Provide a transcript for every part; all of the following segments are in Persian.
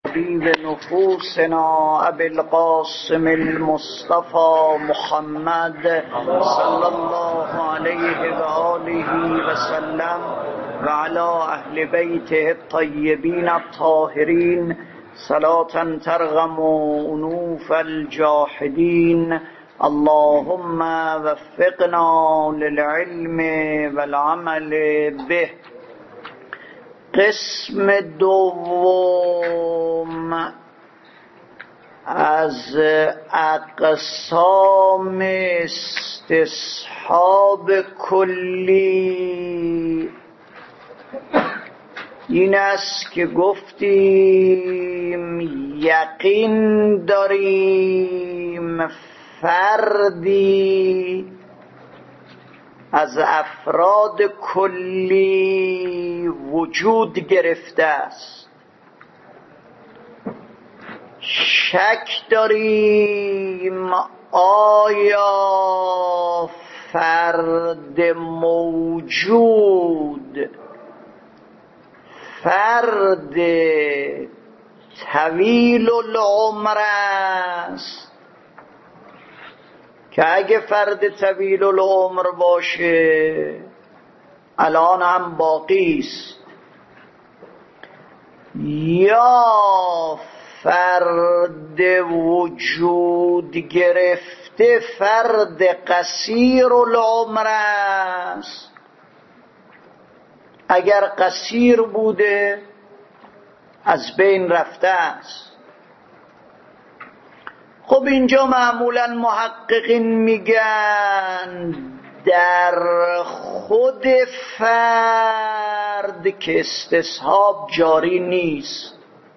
طبيب نفوسنا أبي القاسم المصطفى محمد صلى الله عليه وآله وسلم وعلى أهل بيته الطيبين الطاهرين صلاة ترغم أنوف الجاحدين. اللهم وفقنا للعلم والعمل به. قسم دوم از اقسام استصحاب کلی این است که گفتیم یقین داریم فردی از افراد کلی وجود گرفته است. شک داریم آیا فرد موجود فرد طویل العمر است که اگه فرد طویل العمر باشه الان هم باقی است، یا فرد وجود گرفته فرد قصیر العمر است. اگر قصیر بوده از بین رفته است. خب اینجا معمولا محققین میگن در خود فرد که استصحاب جاری نیست،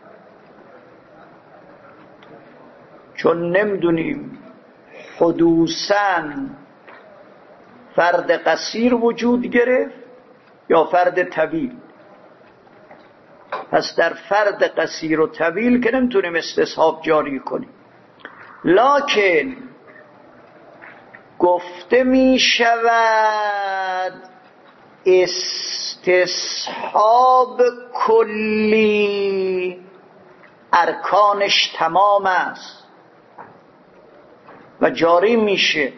چون نمیدونیم حدوثاً فرد قصیر وجود گرفت یا فرد طویل. پس در فرد قصیر و طویل که نمیتونیم استصحاب جاری کنیم، لکن گفته می شود استصحاب کلی ارکانش تمام است و جاری میشه.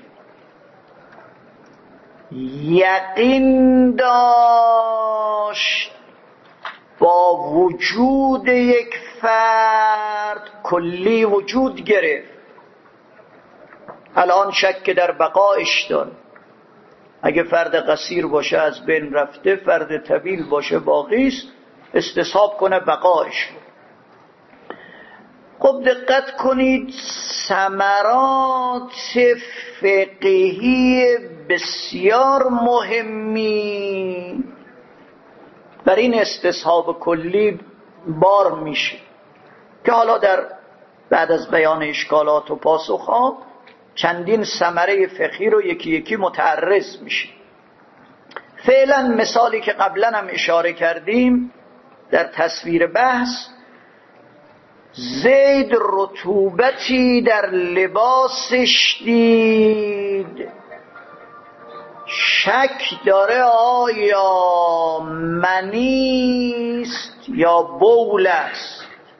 یقین داشت با وجود یک فرد کلی وجود گرفت، الان شک در بقایش داره. اگه فرد قصیر باشه از بین رفته، فرد طویل باشه باقی است، استصحاب کنه بقایش. خب دقت کنید، ثمرات فقهی بسیار مهمی بر این استصحاب کلی بار میشه که حالا در بعد از بیان اشکالات و پاسخها چندین ثمره فقهی رو یکی یکی متعرض میشه. فعلا مثالی که قبلا هم اشاره کردیم در تصویر بحث، زید رطوبتی در لباسش دید، شک داره آیا منیست یا بول است.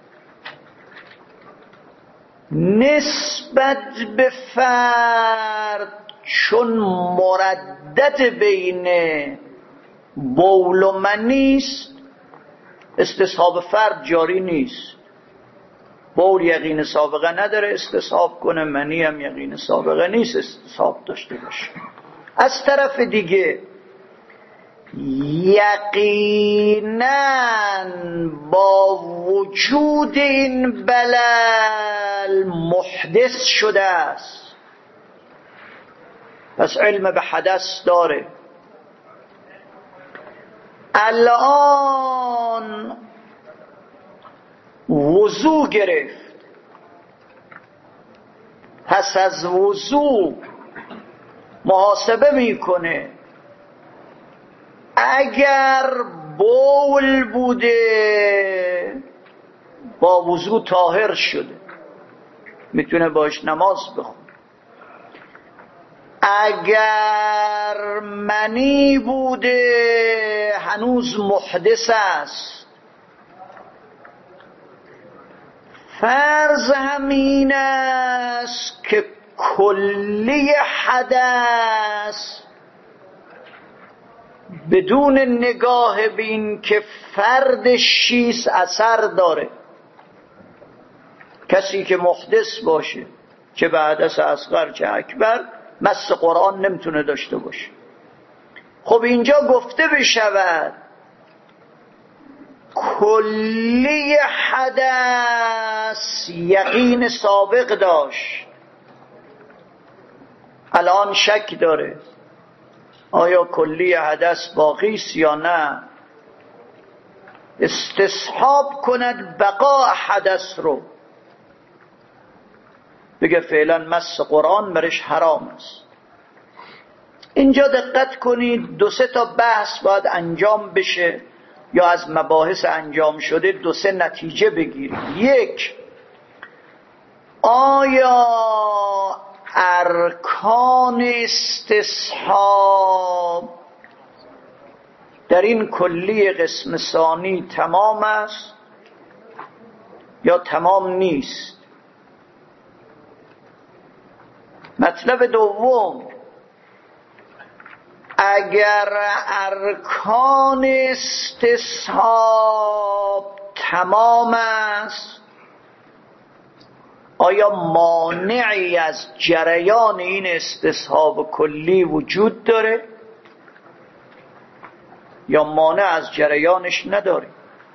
نسبت به فرد چون مردد بین بول و منیست، استصحاب فرد جاری نیست. بول یقین سابقه نداره استصحاب کنه، منی هم یقین سابقه نیست استصحاب داشته باشه. از طرف دیگه یقیناً با وجود این بلل محدث شده است، پس علم به حدث داره. الان وضو گرفت، پس از وضو محاسبه میکنه، اگر بول بوده با وضو طاهر شده، میتونه باش نماز بخونه. اگر منی بوده هنوز محدث است، فرض همین است که کلی حدث بدون نگاه به این که فردش چیست اثر داره. کسی که محدث باشه، چه به حدث اصغر چه اکبر، مس قرآن نمیتونه داشته باشه. خب اینجا گفته بشود کلی حدث یقین سابق داشت، الان شک داره آیا کلی حدث باقی است یا نه. استصحاب کند بقاء حدث رو، بگه فعلا مس قرآن برش حرام است. اینجا دقت کنید، 2-3 تا بحث باید انجام بشه یا از مباحث انجام شده 2-3 نتیجه بگیرید. 1، آیا ارکان استصحاب در این کلی قسم ثانی تمام است یا تمام نیست؟ مطلب دوم، اگر ارکان استصحاب تمام است، آیا مانعی از جریان این استصحاب کلی وجود داره یا مانع از جریانش نداره؟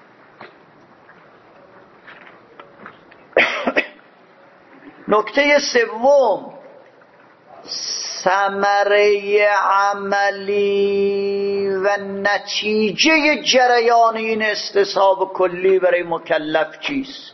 نکته سوم، ثمره عملی و نتیجه جریان این استصحاب کلی برای مکلف چیست؟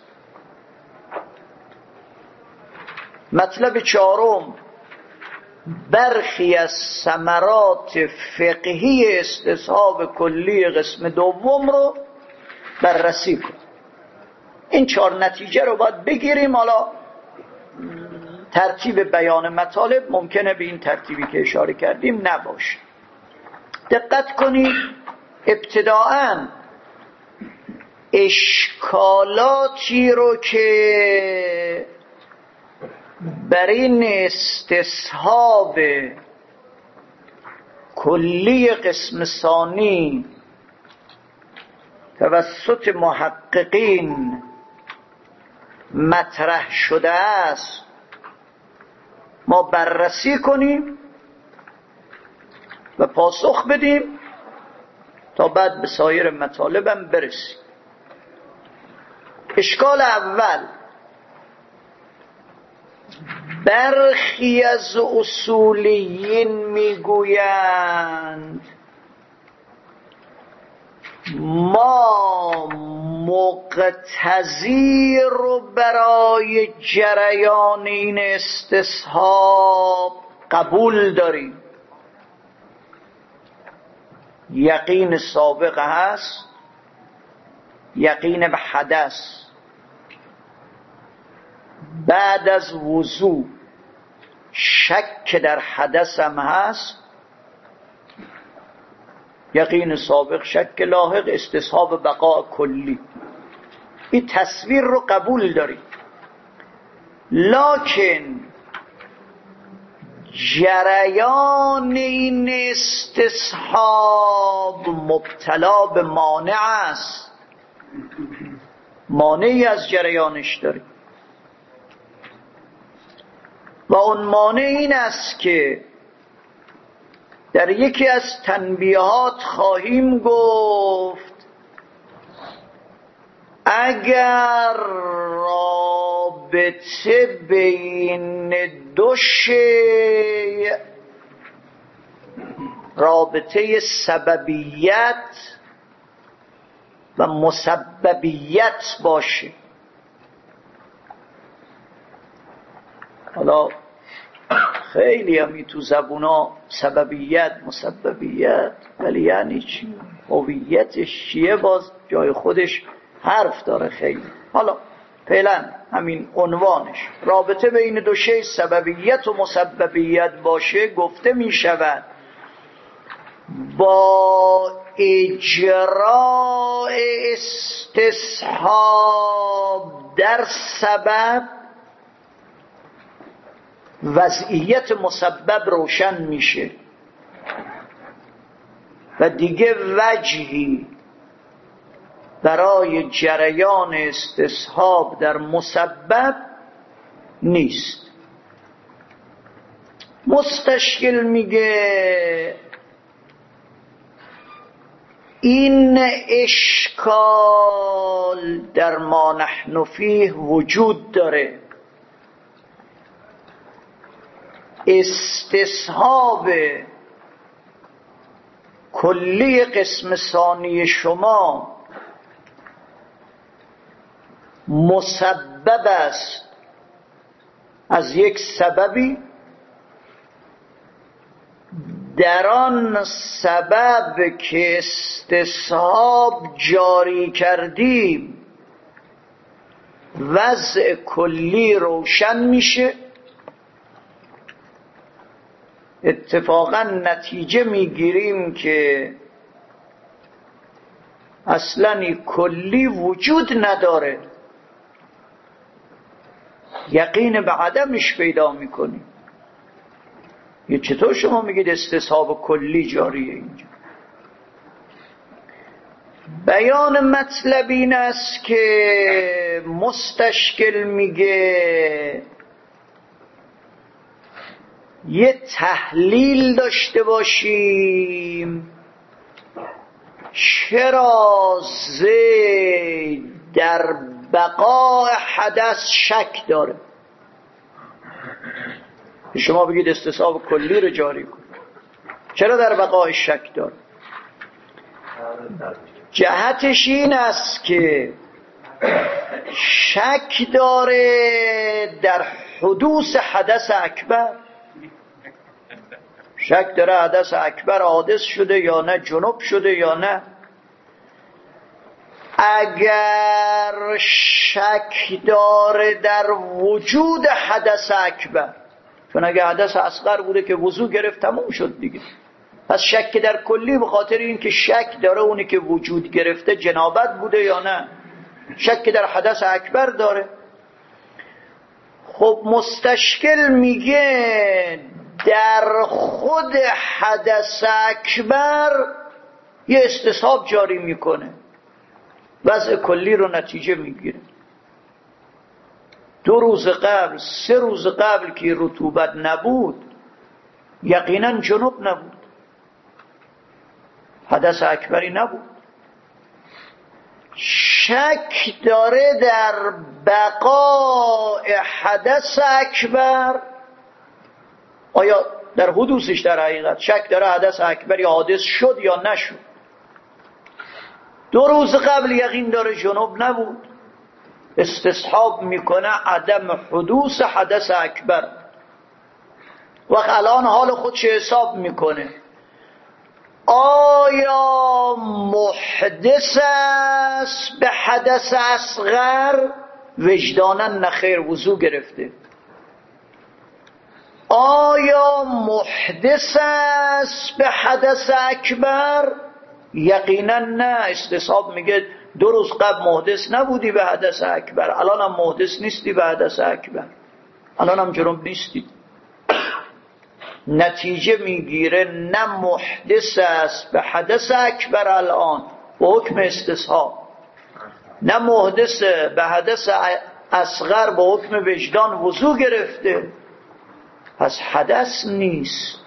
مطلب چهارم، برخی از ثمرات فقهی استصحاب کلی قسم دوم رو بررسی کن. این 4 نتیجه رو باید بگیریم. حالا ترتیب بیان مطالب ممکنه به این ترتیبی که اشاره کردیم نباشه. دقت کنید، ابتداءً اشکالاتی رو که بر این استصحاب کلی قسم ثانی توسط محققین مطرح شده است ما بررسی کنیم و پاسخ بدیم تا بعد به سایر مطالبم برسیم. اشکال اول، برخی از اصولیین میگویند ما مقتضی رو برای جریان این استصحاب قبول داریم. یقین سابق هست، یقین به حدث، بعد از وضوع شک در حدث هم هست، یقین سابق، شک لاحق، استصحاب بقاء کلی. این تصویر رو قبول داریم، لکن جریان این استصحاب مبتلا به مانع است، مانعی از جریانش داریم و اون مانع این است که در یکی از تنبیهات خواهیم گفت اگر رابطه بین دو شیء، رابطه سببیت و مسببیت باشه. حالا خیلی همی تو زبونا سببیت مسببیت، ولی یعنی چی؟ هویتش چیه؟ باز جای خودش حرف داره خیلی. حالا فعلا همین عنوانش، رابطه بین دو شی سببیت و مسببیت باشه، گفته می شود با اجراء استصحاب در سبب وضعیت مسبب روشن میشه و دیگه وجهی برای جریان استصحاب در مسبب نیست. مستشکل میگه این اشکال در ما نحن فیه وجود داره. استصحاب کلی قسم ثانی شما مسبب است از یک سببی، در آن سبب که استصحاب جاری کردیم وضع کلی روشن میشه. اتفاقا نتیجه میگیریم که اصلا کلی وجود نداره، یقین به عدمش پیدا میکنیم. یه چطور شما میگید استصحاب کلی جاریه اینجا؟ بیان مطلب این است که مستشکل میگه یه تحلیل داشته باشیم چرا زید در بقاء حدث شک داره. شما بگید استصحاب کلی رو جاری کن، چرا در بقاء شک داره؟ جهتش این است که شک داره در حدوث حدث اکبر. شک داره حدث اکبر حادث شده یا نه، جنب شده یا نه. اگر شک داره در وجود حدث اکبر، چون اگه حدث اصغر بوده که وضو گرفت تموم شد دیگه. پس شک در کلی به خاطر این که شک داره اونی که وجود گرفته جنابت بوده یا نه. شک در حدث اکبر داره. خب مستشکل میگه در خود حدث اکبر یه استصحاب جاری میکنه، وضع کلی رو نتیجه میگیره. 2 روز قبل 3 روز قبل که رطوبت نبود یقینا جنوب نبود، حدث اکبری نبود. شک داره در بقاء حدث اکبر، آیا در حدوثش در حقیقت شک داره حدث اکبری حادث شد یا نشد. 2 روز قبل یقین داره جنوب نبود، استصحاب میکنه عدم حدوث حدث اکبر. وقت الان حال خودش حساب میکنه آیا محدث است به حدث اصغر؟ وجدانا نخیر، وضو گرفته. آیا محدث است به حدث اکبر؟ یقینا نه. استصحاب میگه 2 روز قبل محدث نبودی به حدث اکبر، الان هم محدث نیستی به حدث اکبر، الان هم جنوب نیستی. نتیجه میگیره نه محدث است به حدث اکبر الان به حکم استصحاب، نه محدث به حدث اصغر به حکم وجدان وضو گرفته، پس حدث نیست.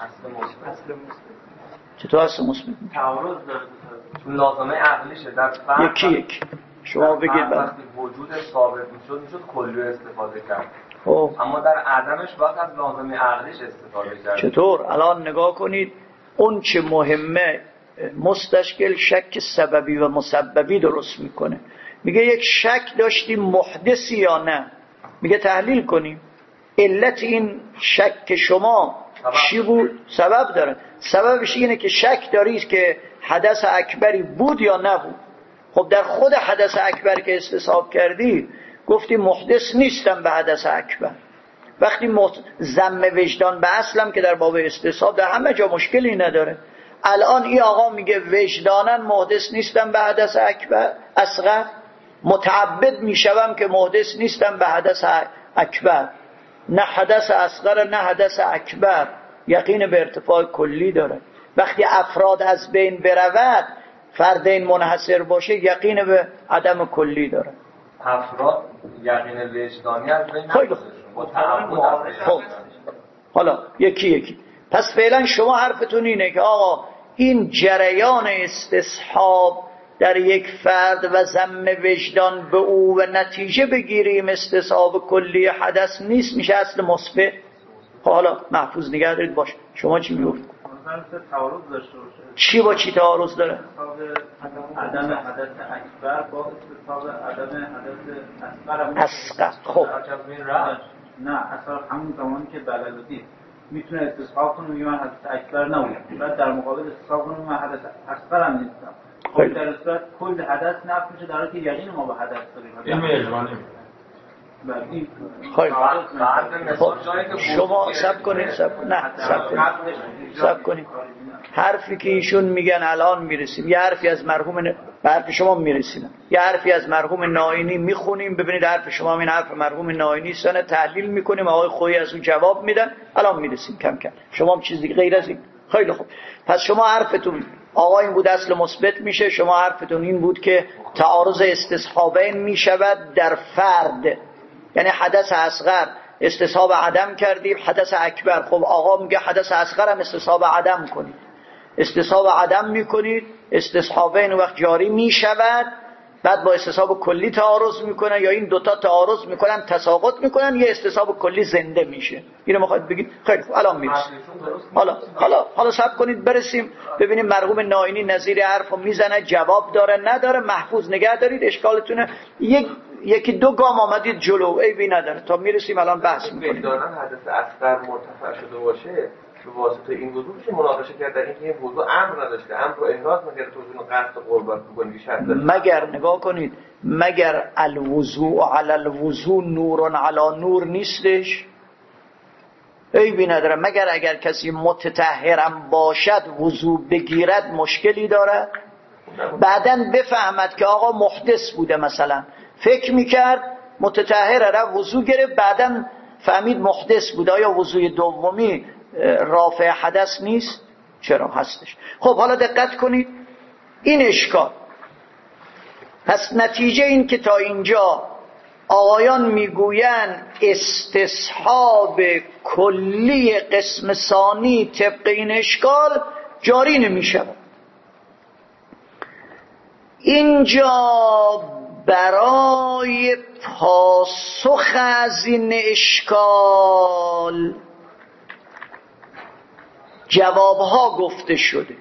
چطور اصل مثبت؟ تعارض داره چون لازمه عقلیشه در فرق یکی شما بگید. وقتی وجود ثابت میشد کلی استفاده کرد، اما در عدمش باید از لازمه عقلیش استفاده کرد. چطور؟ الان نگاه کنید اون چه مهمه مستشکل شک سببی و مسببی درست میکنه. میگه یک شک داشتیم محدثی یا نه، میگه تحلیل کنیم علت این شک شما چی بود. سبب داره، سببش اینه که شک دارید که حدث اکبری بود یا نبود. خب در خود حدث اکبر که استصحاب کردی گفتی محدث نیستم به حدث اکبر. وقتی ضم وجدان به اصلم که در باب استصحاب در همه جا مشکلی نداره، الان این آقا میگه وجداناً محدث نیستم به حدث اصغر، متعبد میشوم که محدث نیستم به حدث اکبر. نه حدث اصغر نه حدث اکبر، یقین به ارتفاع کلی داره. وقتی افراد از بین برود، فردین منحصر باشه، یقین به عدم کلی داره. افراد یقین وجدانی از بین خیلی خوب. حالا یکی پس فعلا شما حرفتون اینه که آقا این جریان استصحاب در یک فرد و ضم وجدان به او و نتیجه بگیریم استصحاب کلی حدث نیست، میشه اصل مثبت. حالا محفوظ نگه دارید. باشه شما چی میگفت؟ تعارض داشته باشه. چی با چی تعارض داره؟ عدم حدث اکبر با استصحاب عدم حدث اصغر. خب نه اصلا همون زمانی که دلالتی میتونه استصحاب کنه میگه من حدث اکبر نبودم، بعد در مقابل استصحاب کنه من حدث اصغر هم نیستم. خب در صورت کل حدث نفی میشه، در حالی که یقین ما به حدث داریم. این اجمالی خیلی شما سب کنید. حرفی که ایشون میگن الان میرسیم، یه حرفی از مرحوم به حرف شما میرسیم، یه حرفی از مرحوم نائینی میخونیم، ببینید حرف شما این حرف مرحوم نائینی سنه تحلیل میکنیم، آقای خویی از اون جواب میدن، الان میرسیم کم کم. شما هم چیزی غیر از این. خیلی خوب، پس شما حرفتون آقا این بود اصل مثبت میشه، شما حرفتون این بود که تعارض استصحابین میشود در فرد، یعنی حدث اصغر استصحاب عدم کردیم، حدث اکبر خب آقا میگه حدث اصغر هم استصحاب عدم کنید، استصحاب عدم میکنید، استصحابین وقت جاری میشود، بعد با استصحاب کلی تعارض میکنن، یا این دوتا تعارض میکنن تساقط میکنن، یه استصحاب کلی زنده میشه. اینو میخواید بگید؟ خیلی خوب الان میرسیم. حالا صبر کنید برسیم ببینیم مرحوم نائینی نظیر حرفو میزنه، جواب داره نداره. محفوظ نگه دارید، اشکالتونه یکی دو گام آمدید جلو، عیبی نداره تا میرسیم الان بحث میکنیم. دارن حدث اصغر مرتفع شده باشه به واسطه این وضوع میشه مناقشه کرد در اینکه این وضوع امر نداشته، امر رو احراز نکرده تو اون قصد قربت بکنی شرط داره. مگر نگاه کنید، مگر الوضوء علی الوضوء نور علی نور نیستش؟ عیبی نداره. مگر اگر کسی متطهرم باشد وضوء بگیرد مشکلی دارد؟ بعدن بفهمد که آقا محدث بوده، مثلا فکر میکرد متطهر رفت وضوء گرفت، بعدن فهمید محدث بوده، آیا وضوء دومی رافع حدث نیست؟ چرا هستش. خب حالا دقت کنید این اشکال. پس نتیجه این که تا اینجا آقایان میگویند استصحاب کلی قسم ثانی طبق این اشکال جاری نمیشود. اینجا برای پاسخ از این اشکال جوابها گفته شده.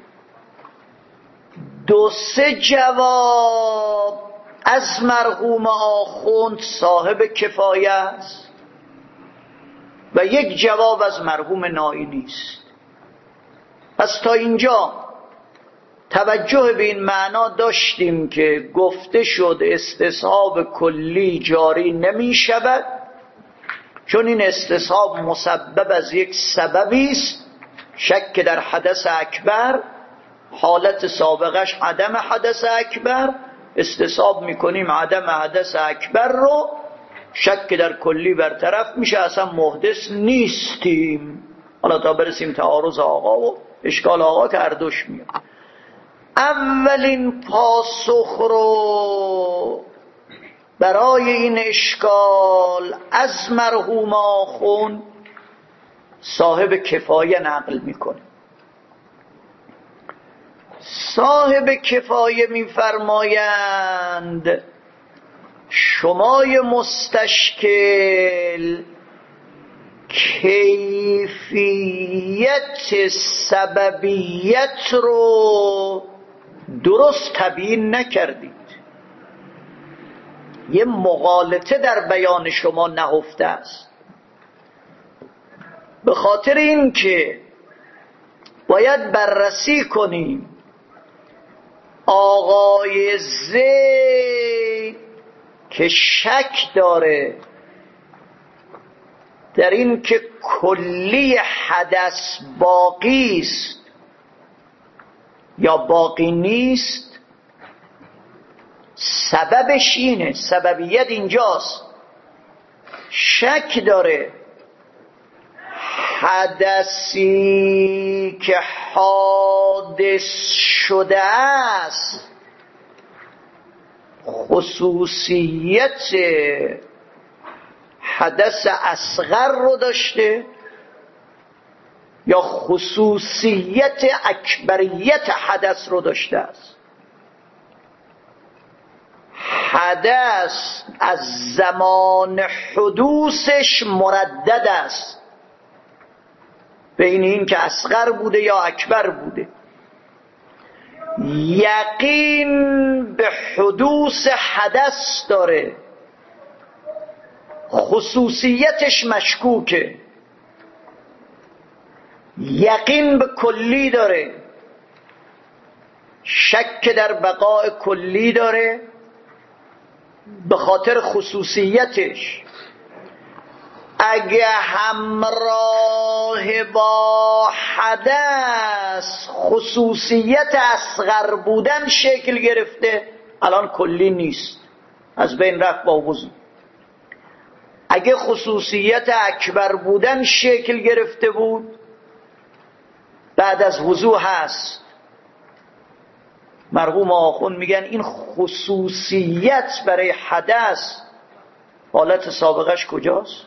2-3 جواب از مرحوم آخوند صاحب کفایه است و 1 جواب از مرحوم نائینی است. پس تا اینجا توجه به این معنا داشتیم که گفته شد استصحاب کلی جاری نمی شود، چون این استصحاب مسبب از یک سببی است، شک در حدث اکبر، حالت سابقش عدم حدث اکبر، استصحاب میکنیم عدم حدث اکبر رو، شک در کلی برطرف میشه، اصلا محدث نیستیم. حالا تا برسیم تعارض آقا و اشکال آقا که اردوش میاد. اولین پاسخ رو برای این اشکال از مرحوم آخوند صاحب کفایه نقل میکنه. صاحب کفایه میفرمایند شمای مستشکل کیفیت سببیت رو درست تبیین نکردید، یه مغالطه در بیان شما نهفته است. به خاطر این که باید بررسی کنیم آقای زید که شک داره در این که کلی حدث باقی است یا باقی نیست، سببش اینه، سببیت اینجاست. شک داره حدثی که حادث شده است خصوصیت حدث اصغر رو داشته یا خصوصیت اکبریت حدث رو داشته است. حدث از زمان حدوثش مردد است، بین این که اصغر بوده یا اکبر بوده. یقین به حدوث حدث داره، خصوصیتش مشکوکه. یقین به کلی داره، شک در بقای کلی داره به خاطر خصوصیتش. اگه همراه با حدث خصوصیت اصغر بودن شکل گرفته، الان کلی نیست، از بین رفت با وضو. اگه خصوصیت اکبر بودن شکل گرفته بود، بعد از وضو هست. مرحوم آخوند میگن این خصوصیت برای حدث حالت سابقش کجاست؟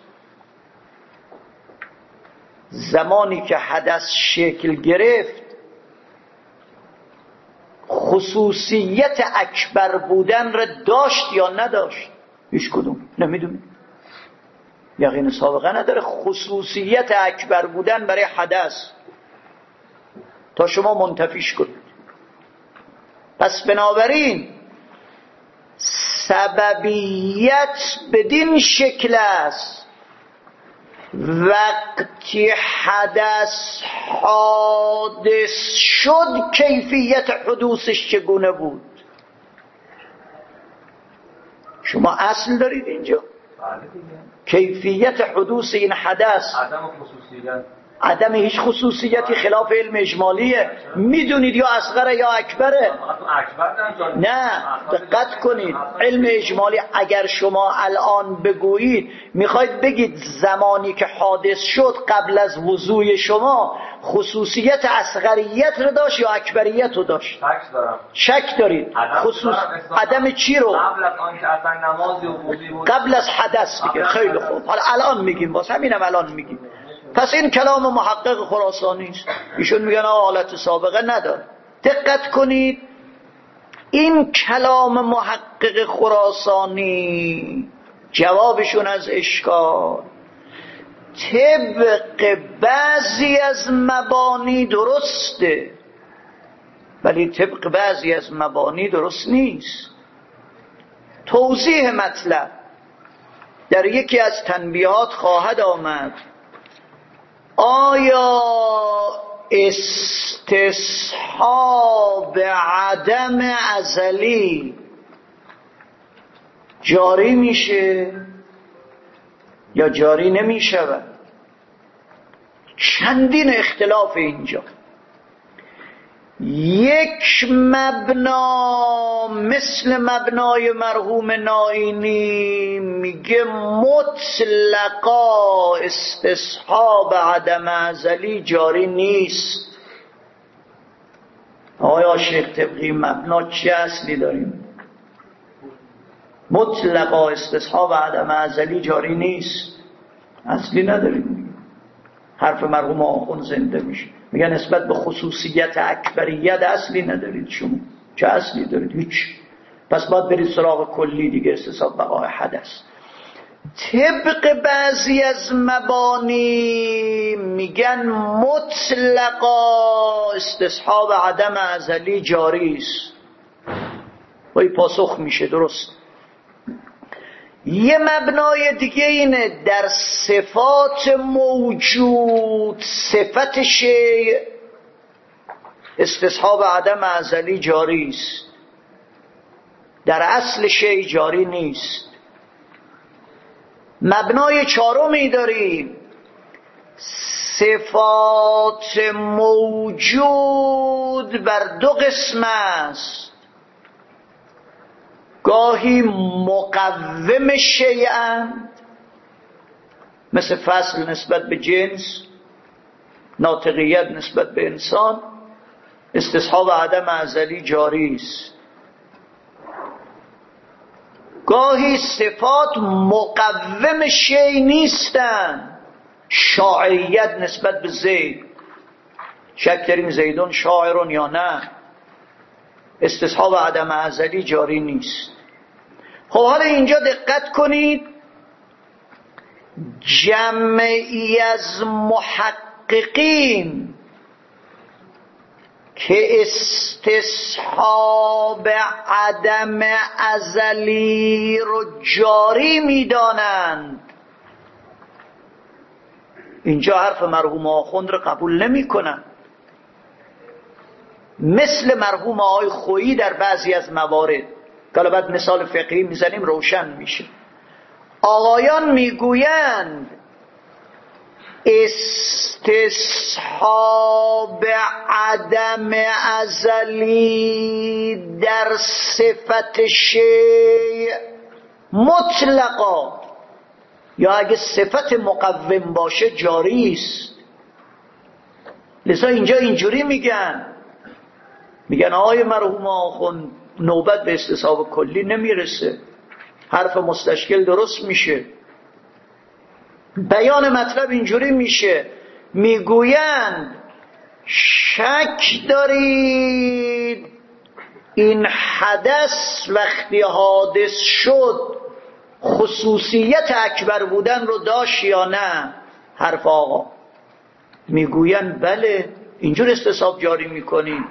زمانی که حدث شکل گرفت خصوصیت اکبر بودن را داشت یا نداشت؟ هیچ کدوم نمیدونیم، یقین سابقه نداره. خصوصیت اکبر بودن برای حدث تا شما منتفیش کنید. پس بنابراین سببیت بدین شکل است، وقتی حدث حادث شد کیفیت حدوثش چگونه بود؟ شما اصل دارید اینجا، کیفیت حدوث این حدث، عدم هیچ خصوصیتی خلاف علم اجمالیه. میدونید یا اصغر یا اکبره. نه دقت کنید، علم اجمالی اگر شما الان بگویید میخواید بگید زمانی که حادث شد قبل از وضوی شما خصوصیت اصغریت رو داشت یا اکبریت رو داشت؟ شک دارید. عدم چی رو؟ قبل از آن که اصلا نمازی و وضوئی بود، قبل از حدث میگه. خیلی خوب، حالا الان میگیم، واسه همینم الان میگیم. پس این کلام محقق خراسانی است. ایشون میگن حالت سابقه نداره. دقت کنید، این کلام محقق خراسانی جوابشون از اشکال طبق بعضی از مبانی درسته، ولی طبق بعضی از مبانی درست نیست. توضیح مطلب در یکی از تنبیهات خواهد آمد. آیا استصحاب عدم ازلی جاری میشه یا جاری نمیشود؟ چندین اختلاف اینجا. یک مبنا مثل مبنای مرحوم نائینی میگه مطلقا استصحاب عدم ازلی جاری نیست. آیا شیخ طبقی مبنا چه اصلی داریم؟ مطلقا استصحاب عدم ازلی جاری نیست، اصلی نداریم. حرف مرحوم آخوند زنده میشه. میگن نسبت به خصوصیت اکبریت اصلی ندارید. شما چه اصلی دارید؟ هیچ. پس باید برید سراغ کلی دیگه، استصحاب بقای حدث. طبق بعضی از مبانی میگن مطلقا استصحاب عدم ازلی جاری است. وای پاسخ میشه درست. یه مبنای دیگه اینه در صفات موجود صفت شیء استصحاب عدم ازلی جاری است، در اصل شیء جاری نیست. مبنای چهارمی داریم، صفات موجود بر دو قسم است، گاهی مقوم شیئند مثل فصل نسبت به جنس، ناطقیت نسبت به انسان، استصحاب عدم ازلی جاری است. گاهی صفات مقوم شیء نیستند، شاعریت نسبت به زید، شک داریم زیدون شاعرون یا نه، استصحاب عدم ازلی جاری نیست. خب حالا اینجا دقت کنید، جمعی از محققین که استصحاب عدم ازلی رو جاری میدانند اینجا حرف مرحوم آخوند رو قبول نمی کنن، مثل مرحوم آقای خویی در بعضی از موارد که بعد مثال فقهی میزنیم روشن میشه. آقایان میگویند استصحاب عدم ازلی در صفت شیء مطلقا، یا اگه صفت مقوم باشه جاری است. لذا اینجا اینجوری میگن آقای مرحوم آخوند نوبت به استصحاب کلی نمیرسه، حرف مستشکل درست میشه. بیان مطلب اینجوری میشه، میگویند شک دارید این حدث وقتی حادث شد خصوصیت اکبر بودن رو داشت یا نه؟ حرف آقا میگویند بله، اینجور استصحاب جاری میکنیم.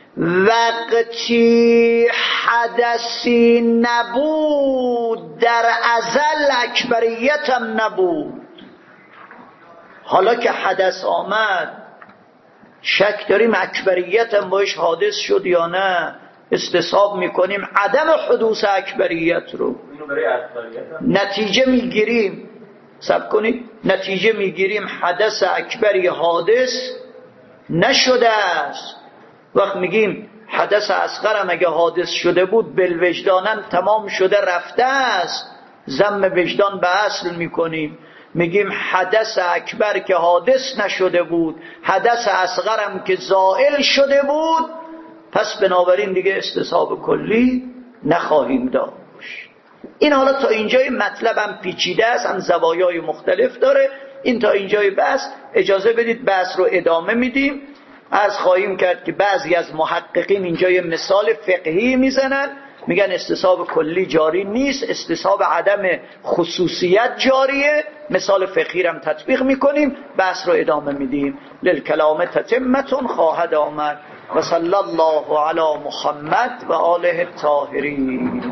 وقتی حدثی نبود در ازل اکبریت هم نبود، حالا که حدث آمد شک داریم اکبریت هم باش حادث شد یا نه، استصحاب میکنیم عدم حدوث اکبریت رو. نتیجه میگیریم، صبر کنید، نتیجه میگیریم حدث اکبری حادث نشده است. وقت میگیم حدث اصغر هم اگه حادث شده بود بالوجدانن تمام شده رفته است، ضم وجدان به اصل میکنیم. میگیم حدث اکبر که حادث نشده بود، حدث اصغر هم که زائل شده بود، پس بنابراین دیگه استصحاب کلی نخواهیم داشت. این حالا تا اینجای مطلبم پیچیده است، هم زوایای مختلف داره. این تا اینجای بحث، اجازه بدید بحث رو ادامه میدیم. عرض خواهیم کرد که بعضی از محققین اینجا یه مثال فقهی میزنن، میگن استصحاب کلی جاری نیست، استصحاب عدم خصوصیت جاریه. مثال فقهی هم تطبیق میکنیم، بحث رو ادامه میدیم. للکلام تتمتون خواهد آمد. و صلی الله علی محمد و آله الطاهرین.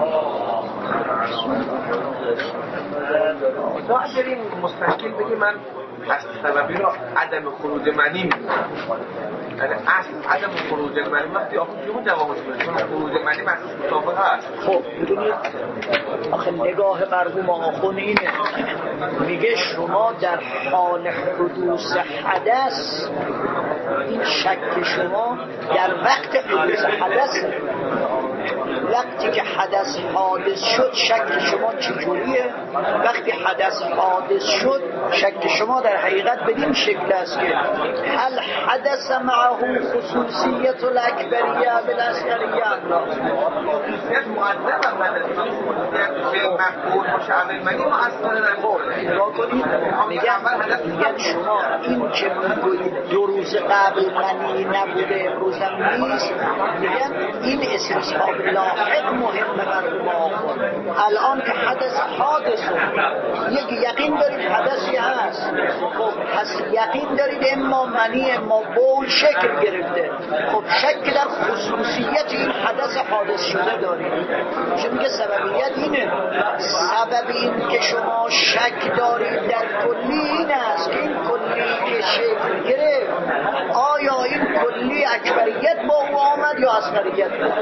داریم مستشکل بگی من اصل سببی رو عدم خروج منی میدونم، یعنی اصل عدم خروج منی وقتی آخون جمعه جوابش کنید، چون خروج منی محسوس مطابق هست. خب بدونید آخه نگاه مرحوم آخون اینه، میگه شما در حال حدوث حدث، این شک شما در وقت حدوث حدث، وقتی که حدث حادث شد شک شما چجوریه؟ وقتی حدث حادث شد شک شما در حقیقت بدین شکل است که هل حدث معه خصوصیت الاکبریه بالاصغریه الله، خصوصیت مؤدب هم نداره، خصوصیت مقبول باشه عمل منی ما اصلا نداره. نگاه کنید، میگن شما این که میگویید 2 روز قبل منی نبوده امروز هم نیست، میگن این استصحاب لاحق مهم مرحوم آخون. الان که حدث حادث یک یقین دارید حدثی هست، خب پس یقین دارید اما منی اما بول شکل گرفته، خب شک در خصوصیت این حدث حادث شده دارید. چون میگه سببیت اینه، سبب این که شما شک دارید در کلی این است که این کلی که شکل گرفت آیا این کلی اکبریت با او آمد یا اصغریت با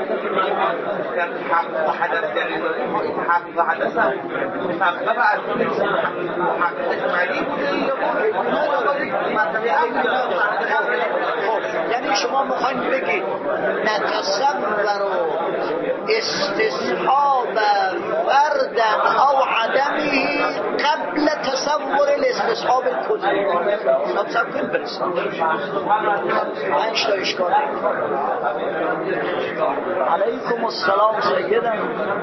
حق و حدث داریم، ما این حق و حدث هم مطبب از محقق معنی بوده یا یعنی شما میخواین بگید نتصور استصحاب فردن او عدمی قبل تصور الاستصحاب الکلی. نتصور کنید برسیم 5 تا اشکال. علیکم السلام سیدم.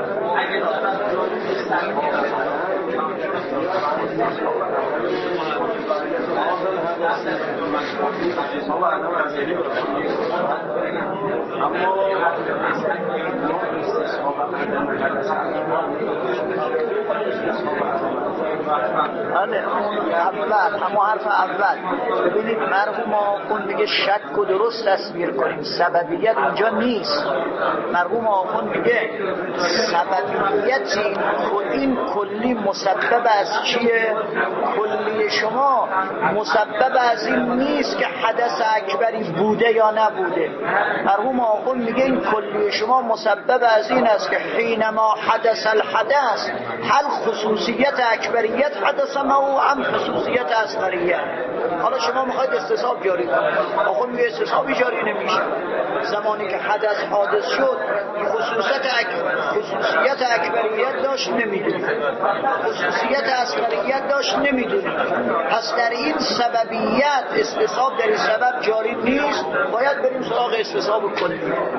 اما حرف اول ببینید مرحوم آخوند میگه شک و درست تصویر کنیم، سببیت اینجا نیست. مرحوم آخوند میگه سببیتی این کلی مسبب از چیه؟ کلی شما مسبب از این نیست که حدث اکبری بوده یا نبوده. مرحوم آخوند میگه این کلی شما مسبب از این است که حینما حدث الحدث هل خصوصیت اکبریت حدث ما هم خصوصیت اصغریت. حالا شما میخواید استصحاب جاری کنید، آخوند میگه استصحابی جاری نمیشه. زمانی که حدث حادث شد خصوصیت اکبریت داشت نمیدونید، خصوصیت اصغریت داشت نمیدونید. پس در این سببیت استصحاب در این سبب جاری نیست، باید بریم سراغ استصحاب کلی.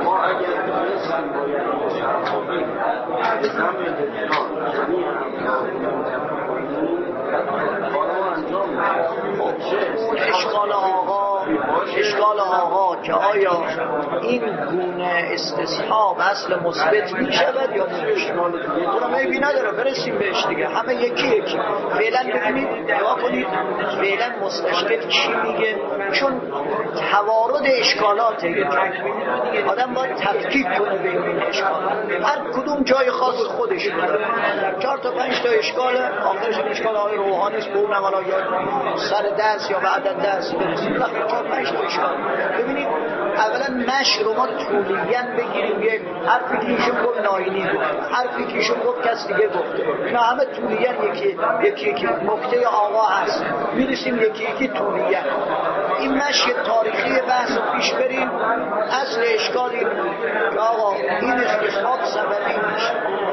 اشکال آقا که آیا این گونه استصحاب اصل مثبت می شود یا نمیشه؟ اونم عیبی نداره، برسیم بهش دیگه. همه یکی فعلا ببینید نگاه کنید فعلا مستشکل چی میگه، چون توارد اشکالاته. آدم باید تفکیک کنه بین این اشکالات، هر کدوم جای خاص خودش داره. 4 تا 5 تا اشکال، آخرش اشکال های روحانی است، به اونم حالا یا سر درس یا بعد از درس برسیم. 4 5 تا اشکال. ببینید اولا نشر رو ما طولیاً بگیریم، یه حرفی که ایشون گفت ناینی گفت، حرفی که ایشون گفت کس دیگه گفته، اینا همه طولیاً یکی نکته آقا هست، میرسیم یکی طولیاً. این مشی تاریخی بحث رو پیش بریم. اصل اشکالی که آقا این استصحاب سببی میشه،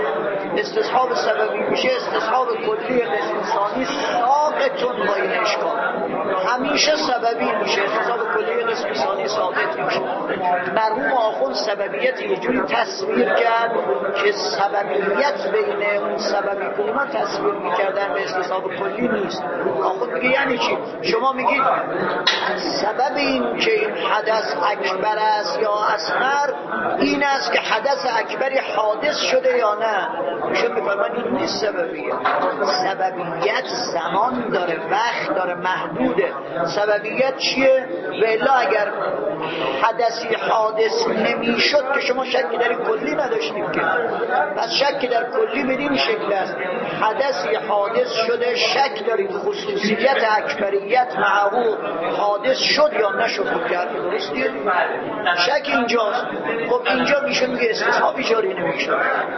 استصحاب سببی میشه، استصحاب کلی انسانی ساقطون با این اشکال همیشه سببی میشه، استصحاب کلی انسانی ساقط میشه. مرحوم آخوند سببیت یه جوری تصویر کرد که سببیت بین اون سببی که اونا تصویر میکردن به استصحاب کلی نیست. آخوند میگه یعنی چی؟ شما میگید سبب این که این حدث اکبر است یا اصغر این است که حدث اکبری حادث شده یا نه. میشه میفرمان این نیست سببیت. سببیت زمان داره، وقت داره، محدوده. سببیت چیه؟ بلا اگر حدثی حادث نمیشد که شما شکی در کلی نداشتیم که. پس شکی در کلی بدین شکل است، حدثی حادث شده، شک دارید خصوصیت اکبریت معهو حادث شد یا نشد کرد، درستیه؟ شک اینجاست. خب اینجا میشه میگه استصحابی جاری نمیشه.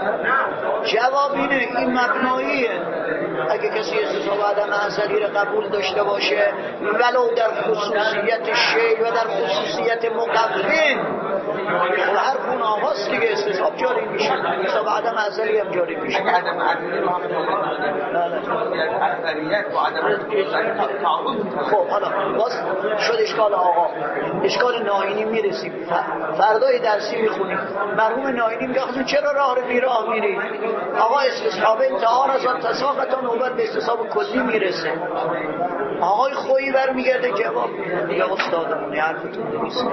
جواب اینه این مبناییه. اگه کسی استصحاب عدم ازلی رو قبول داشته باشه ولو در خصوصیت شی و در خصوصیت مقوم و هر خون آغاز دیگه استصحاب جاری میشه، استصحاب عدم ازلی هم جاری میشه. عدم ازلی رو هم ازلیت و عدم خب حالا باز شد اشکال آقا. اشکال ناینی میرسیم، فردای درسی میخونیم. مرحوم ناینی میگه چرا راه رو بیراه میری؟ آقا استصحاب انتحار از آن تساقط تا نوبت به استصحاب کلی میرسه. آقای خویی برمیگرده جواب میگه استادمون حرفتون نیست.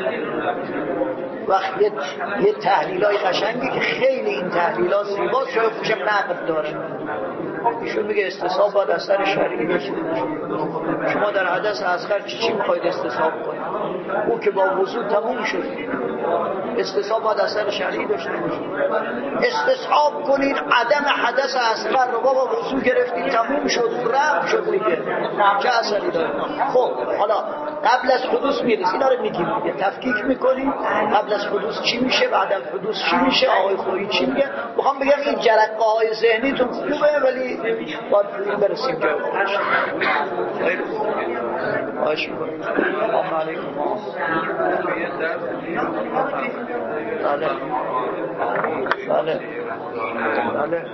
وقت یه تحلیلای قشنگی که خیلی این تحلیلا زیباست شاید خوشم نقد داره. ایشون میگه استصحاب باید اثر شرعی داشته باشه. شما در حدث اصغر چی میخواید استصحاب کنید؟ او که با وضو تموم شد. استصحاب باید اثر شرعی داشته باشه. استصحاب کنید عدم حدث اصغر رو بابا وضو گرفتید تموم شد رفت شد دیگه چه اثری داره؟ خب حالا قبل از حدوث میرسیم، اینا رو میگیم دیگه، تفکیک میکنیم قبل از حدوث چی میشه، بعد از حدوث چی میشه، آقای خویی چی میگه. میخوام بگم این جرقه های ذهنیتون خوبه ولی باید برسیم جای خودش. خواهش میکنم. سلام علیکم. بله بله بله.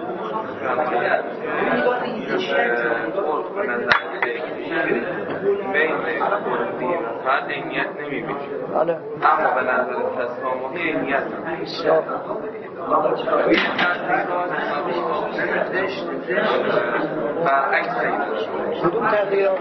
بعد اینیت نمیبینیم. بله. اما به نظر تسامحی اینیت بسیار. برعکس کدوم تغییرات؟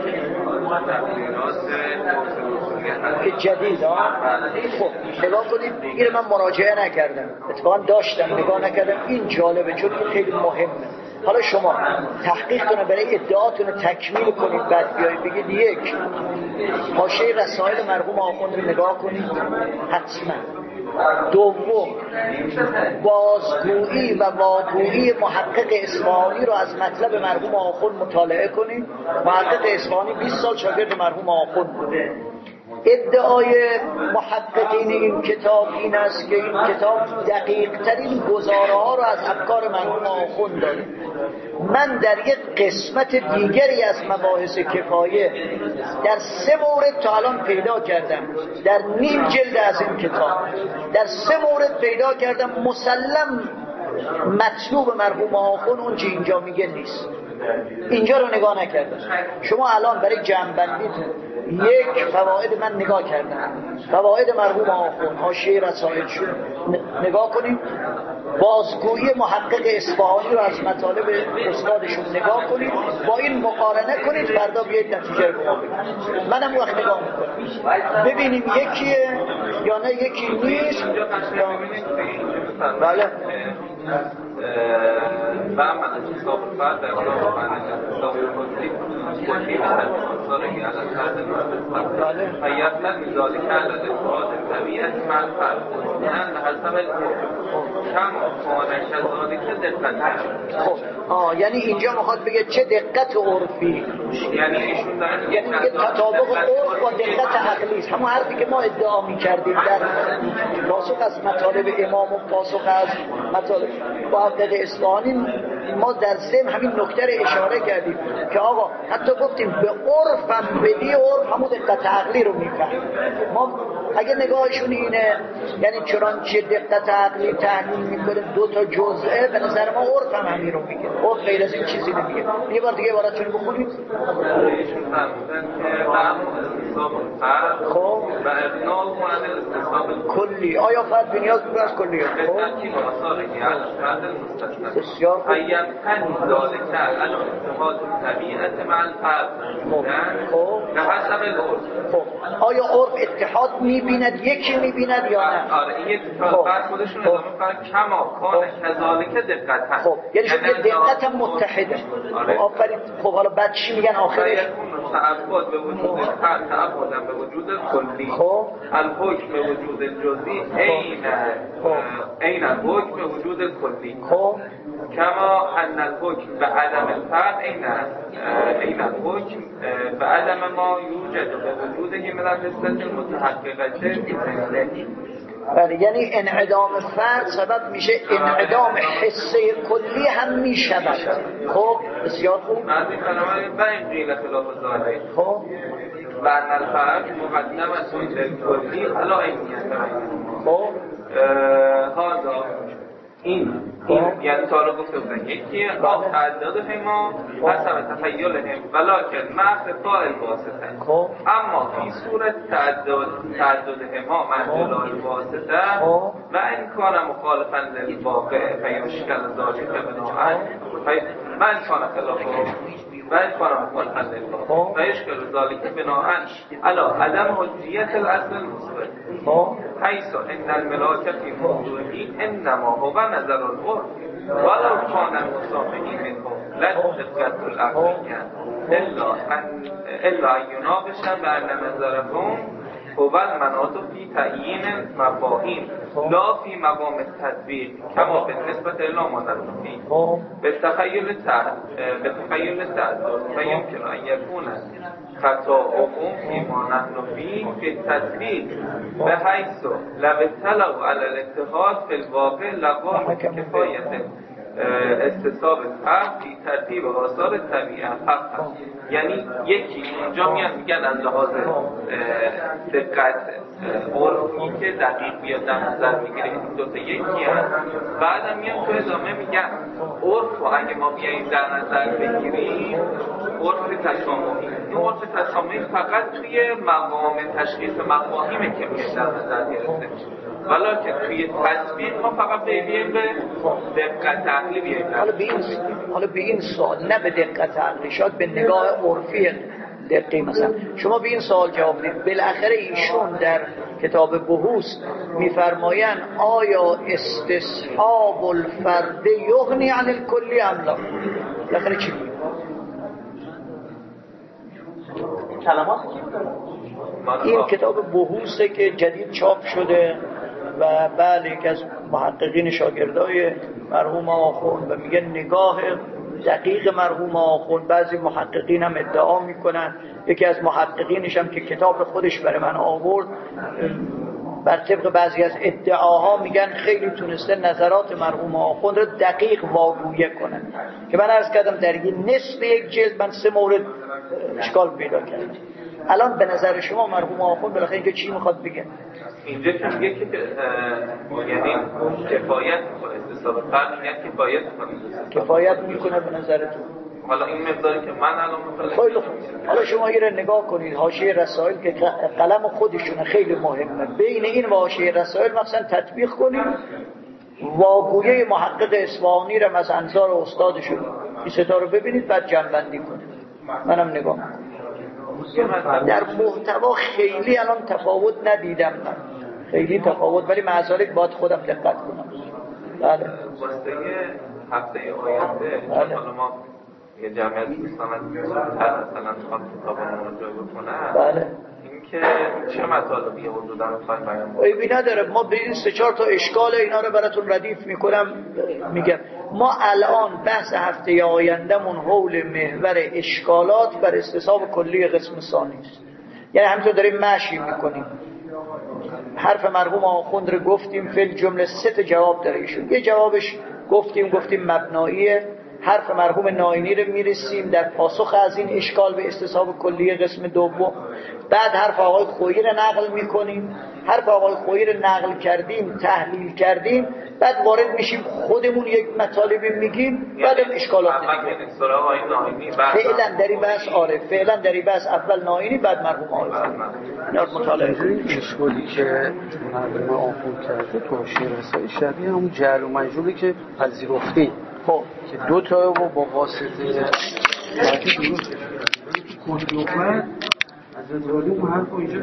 جدید ها؟ خب نگاه کنید، این من مراجعه نکردم، اتفاقا داشتم نگاه نکردم. این جالبه چون این خیلی مهمه. حالا شما تحقیق کنید، برای ادعاتون تکمیل کنید، بعد بیایید بگید یک حاشیه رسائل مرحوم آخوند رو نگاه کنید حتما. دوم بازگویی و واگویی محقق اصفهانی رو از مطلب مرحوم آخوند مطالعه کنید. محقق اصفهانی 20 سال شاگرد مرحوم آخوند بوده. ادعای محققین این کتاب این است که این کتاب دقیق ترین گزاره ها رو از افکار مرحوم آخوند داره. من در یک قسمت دیگری از مباحث کفایه در 3 مورد تا الان پیدا کردم، در نیم جلد از این کتاب در 3 مورد پیدا کردم مسلم مطلوب مرحوم آخوند اون چه اینجا میگه نیست. اینجا رو نگاه نکردم. شما الان برای جمع‌بندیتون یک فواید من نگاه کردم، فواید مرحوم آخوند حاشیه رسائل شد نگاه کنید، بازگویی محقق اصفهانی رو از مطالب استادشون نگاه کنید، با این مقارنه کنید، فردا بیاید نتیجه رو بگید. منم وقت نگاه میکنم ببینیم یکیه یا نه یکی نیست. بله و من از حساب فرد در حالا من از حساب کنید کلی مثل مصارعی على الفرد حیاتنا میزالی که على الفراد طبیعت من فرد من حسب کم خانه شزالی که دقت خب یعنی اینجا میخواد بگه چه دقت عرفی، یعنی ایشون دارن یعنی میگه تطابق عرف با دقت عقلی است. همون حرفی که ما ادعا میکردیم در پاسخ از مطالب امام و پاسخ از مطالب محقق اصفهانی، ما در ضمن همین نکته رو اشاره کردیم که آقا حتی گفتیم به عرفم بدی عرف همون دقت عقلی رو میفهم. ما اگه نگاهشون اینه یعنی چنانچه دقت عقلی تحلیل میکنه 2 تا جزئه، به نظر ما عرف هم همین رو میگه، عرف غیر از این چیزی نمیگه. یه بار دیگه عبارتشون رو بخونید. ایشون فرمودن که بعض استصحاب فرد خب و ابناء و عن الاستصحاب کلی، آیا فرد بنیاز بود از کلی؟ خب ترتیب مسارعی على الفرد المستثنى بسیار خوب. فيمتن ذلك عن اتخاذ الطبيعة مع الفرد به حسب العرف. خب آیا عرف اتحاد میبیند، یکی میبیند یا نه؟ آره این اتحاد بعد خودشون اضافه کردن کما کان کذالک دقت هست. خب یعنی شما دقت هم متحده. آفرین. خب حالا بعد چی میگن آخرش؟ تعبد به وجود فرد، تعبد به وجود کلی. خب الحکم به وجود الجزئی عین الحکم به وجود کلی. خب کما ان الحکم به عدم الفرد عین الحکم به عدم ما یوجد به وجوده من الحسة المتحققة. بله یعنی انعدام فرد سبب میشه انعدام حسه کلی هم میشود. خب بسیار خوب. من این کلمه بین قیل خلاف ذالک. خب بعد الفرد مقدم از کلی علی عینیت. خب هذا این یعنی تا رو گفته بودن یکی آب تعداد ما حسب تخیلهم ولکن محض فاعل واسطه. خب اما فی صورت تعدد ما محض واسطه و این کان مخالفا للواقع فیشکل ذالک بناء من کان خلافه و این کان مخالفا للواقع فیشکل ذالک بناء علی عدم حجیت الاصل المثبت حیث ان الملاک فی موضوعی انما هو نظر العرف ولو كان المصافحين منهم لا تدقت العقلية إلا أن يناقش بأن نظرهم هو المناط فی تعیین مفاهیم لا فی مقام التطبیق کما بالنسبة الی ما نرفی به تخیل تعدد و یمکن ان یکون خطاؤهم فیما نحن فیه فی التطبیق به حیث لو اطلعوا علی الاتحاد فی الواقع لقوا کفایت استصحاب حق فی ترتیب آثار طبیعه حق هست. یعنی یکی اونجا میگن از لحاظ دقت عرفی که دقیق بیاد در نظر میگیره این دوتا یکی هست. بعدم میان تو ادامه میگن عرف و اگه ما بیاییم در نظر بگیریم عرف تسامحی، این عرف تسامحی فقط توی مقام تشخیص مفاهیمه که میشه در نظر گرفته میشه، ولیکن توی تطبیق ما فقط بیاییم به دقت عقلی بیاییم. حالا به این سوال نه به دقت عقلی، شاید به نگاه عرفی دقیق. مثلا شما به این سوال جواب بدید، بالاخره ایشون در کتاب بحوث میفرمایند آیا استصحاب الفرد یغنی عن الکلی ام لا؟ بالاخره چی میگه؟ کلمات این کتاب بحوثه که جدید چاپ شده و بله یکی از محققین شاگردای مرحوم آخوند و میگه نگاه دقیق مرحوم آخوند. بعضی محققین هم ادعا میکنن، یکی از محققینش هم که کتاب خودش برای من آورد بر طبق بعضی از ادعاها میگن خیلی تونسته نظرات مرحوم آخوند رو دقیق واگویه کنن که من عرض کردم در یک نصف یک جلد من 3 مورد اشکال پیدا کردم. الان به نظر شما مرحوم آخوند بالاخره اینجا چی میخواد بگه؟ اینجا که میگه که یعنی کفایت میکنه استصحاب فرد، میگه کفایت میکنه به نظرتون؟ حالا این مقداری که من الان خیلی خوب. حالا شما این رو نگاه کنید، حاشیه رسائل که قلم خودشونه خیلی مهمه، بین این و حاشیه رسائل مثلا تطبیق کنید واگویه محقق اصفهانی رو از انظار استادشون این ستا رو ببینید، بعد جمع‌بندی کنید. منم نگاه میکنم در محتوا خیلی الان تفاوت ندیدم، من خیلی تفاوت، ولی معذالک باید خودم دقت کنم. بله واسه هفته آینده حالا ما یه جمعیت دوستان مثلا میخوام کتابمون رو جای بکنم. بله این که چه مطالبی حدودا میخوایم بیان کنیم؟ عیبی نداره، ما به این 3-4 تا اشکال اینا رو براتون ردیف میکنم. میگم ما الان بحث هفته آیندهمون حول محور اشکالات بر استصحاب کلی قسم ثانی است. یعنی همینطور داریم مشی میکنیم. حرف مرحوم آخوند رو گفتیم، فعل جمله 3 تا جواب داره ایشون. یه جوابش گفتیم مبناییه. حرف مرحوم ناینی رو میرسیم در پاسخ از این اشکال به استصحاب کلی قسم دوم. بعد حرف آقای خویی رو نقل میکنیم. حرف آقای خویی رو نقل کردیم، تحلیل کردیم، بعد وارد میشیم خودمون یک مطالبی میگیم، بعد اشکالات دیگه. فعلا در این بحث فعلا در این بحث اول ناینی، بعد مرحوم آقای خویی. مطالعه کنیم. اشکالی که مرحوم آخوند کرده تو حاشیه رسائل شبیه همون جعل و مجهولی که پذیرفتی. خب که 2 تا رو با واسطه درست کلی اومد از ازالی اون حرف اینجا